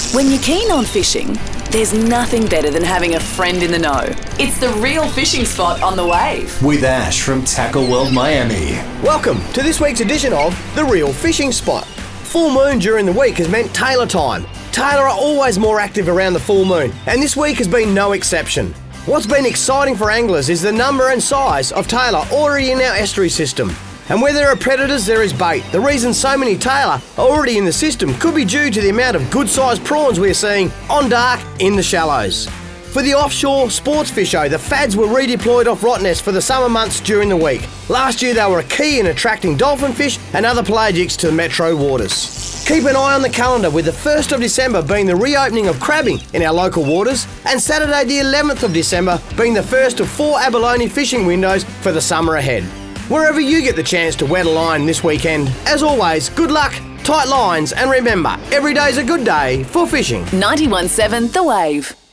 When you're keen on fishing, there's nothing better than having a friend in the know. It's the Real Fishing Spot on the Wave. With Ash from Tackle World Miami. Welcome to this week's edition of The Real Fishing Spot. Full moon during the week has meant tailor time. Tailor are always more active around the full moon, and this week has been no exception. What's been exciting for anglers is the number and size of tailor already in our estuary system. And where there are predators, there is bait. The reason so many tailor are already in the system could be due to the amount of good-sized prawns we're seeing on dark in the shallows. For the offshore sports fisho, the fads were redeployed off Rottnest for the summer months during the week. Last year they were a key in attracting dolphin fish and other pelagics to the metro waters. Keep an eye on the calendar, with the 1st of December being the reopening of crabbing in our local waters, and Saturday the 11th of December being the first of 4 abalone fishing windows for the summer ahead. Wherever you get the chance to wet a line this weekend, as always, good luck, tight lines, and remember, every day's a good day for fishing. 91.7 The Wave.